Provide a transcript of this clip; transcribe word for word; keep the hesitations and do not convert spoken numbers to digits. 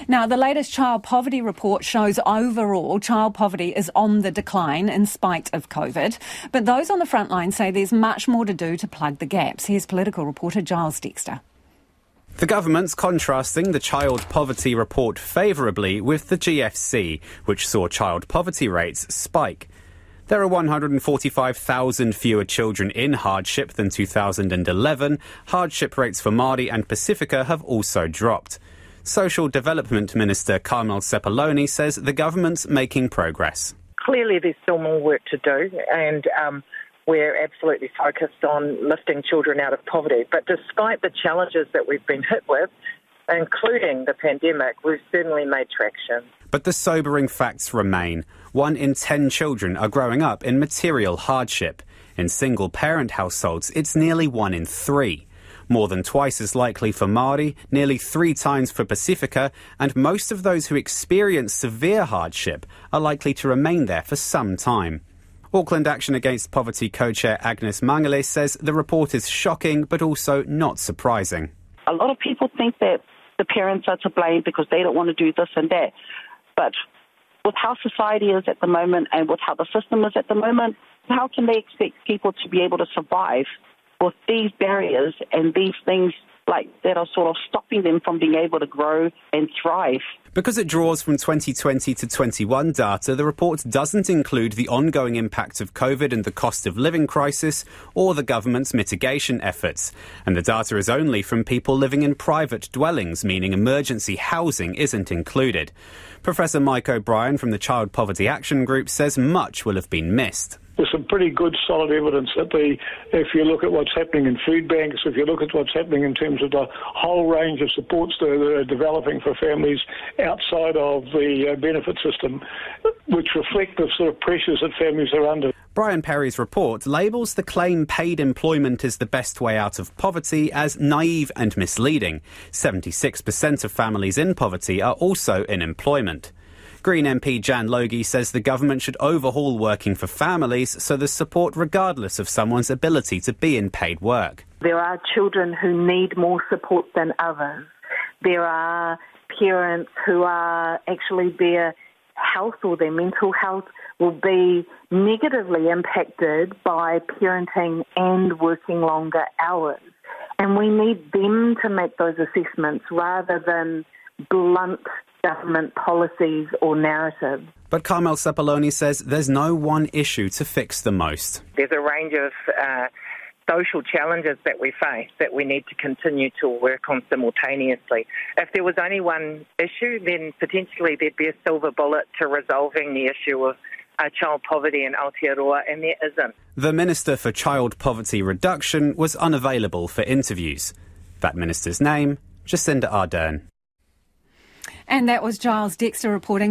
Now, the latest child poverty report shows overall child poverty is on the decline in spite of COVID. But those on the front line say there's much more to do to plug the gaps. Here's political reporter Giles Dexter. The government's contrasting the child poverty report favourably with the G F C, which saw child poverty rates spike. There are one hundred forty-five thousand fewer children in hardship than two thousand eleven. Hardship rates for Māori and Pacifica have also dropped. Social Development Minister Carmel Sepuloni says the government's making progress. Clearly there's still more work to do, and um, we're absolutely focused on lifting children out of poverty. But despite the challenges that we've been hit with, including the pandemic, we've certainly made traction. But the sobering facts remain. One in ten children are growing up in material hardship. In single-parent households, it's nearly one in three. More than twice as likely for Māori, nearly three times for Pacifica, and most of those who experience severe hardship are likely to remain there for some time. Auckland Action Against Poverty co-chair Agnes Mangale says the report is shocking but also not surprising. A lot of people think that the parents are to blame because they don't want to do this and that. But with how society is at the moment and with how the system is at the moment, how can they expect people to be able to survive with these barriers and these things like that are sort of stopping them from being able to grow and thrive? Because it draws from twenty twenty to twenty-one data, the report doesn't include the ongoing impact of COVID and the cost of living crisis or the government's mitigation efforts. And the data is only from people living in private dwellings, meaning emergency housing isn't included. Professor Mike O'Brien from the Child Poverty Action Group says much will have been missed. There's some pretty good solid evidence that the, if you look at what's happening in food banks, if you look at what's happening in terms of the whole range of supports that are developing for families outside of the uh, benefit system, which reflect the sort of pressures that families are under. Brian Perry's report labels the claim paid employment is the best way out of poverty as naive and misleading. seventy-six percent of families in poverty are also in employment. Green M P Jan Logie says the government should overhaul working for families so there's support regardless of someone's ability to be in paid work. There are children who need more support than others. There are parents who are actually their health or their mental health will be negatively impacted by parenting and working longer hours. And we need them to make those assessments rather than blunt government policies or narratives. But Carmel Sepuloni says there's no one issue to fix the most. There's a range of uh, social challenges that we face that we need to continue to work on simultaneously. If there was only one issue, then potentially there'd be a silver bullet to resolving the issue of uh, child poverty in Aotearoa, and there isn't. The Minister for Child Poverty Reduction was unavailable for interviews. That minister's name, Jacinda Ardern. And that was Giles Dexter reporting.